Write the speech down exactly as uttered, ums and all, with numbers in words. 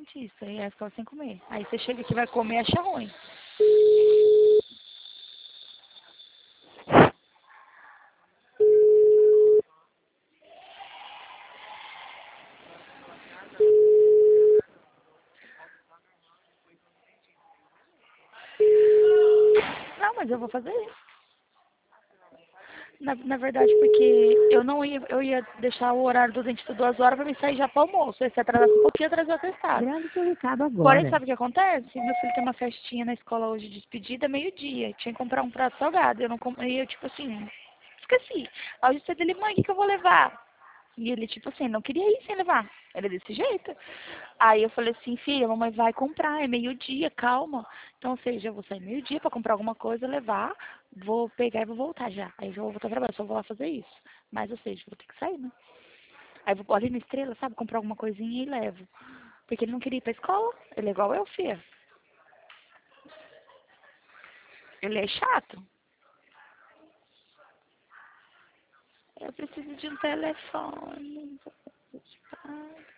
dentista. E aí ficava sem comer. Aí você chega aqui, vai comer e acha ruim. Não, mas eu vou fazer isso. Na, na verdade, porque eu não ia, eu ia deixar o horário do dentista duas horas pra mim sair já pro almoço. Aí se atrasasse um pouquinho, atrasou o atestado. Grave seu recado Porém, agora. sabe o que acontece? Meu filho tem uma festinha na escola hoje de despedida, meio-dia. Tinha que comprar um prato salgado. Eu não com... E eu, tipo assim, esqueci. Aí eu disse dele, mãe, o que, que eu vou levar? E ele, tipo assim, não queria ir sem levar. Ele é desse jeito. Aí eu falei assim, filha, a mamãe vai comprar, é meio-dia, calma. Então, ou seja, eu vou sair meio-dia pra comprar alguma coisa, levar, vou pegar e vou voltar já. Aí eu já vou voltar a trabalhar, só vou lá fazer isso. Mas, ou seja, vou ter que sair, né? Aí eu vou ali na estrela, sabe, comprar alguma coisinha e levo. Porque ele não queria ir pra escola. Ele é igual eu, filha. Ele é chato. Eu preciso de um telefone.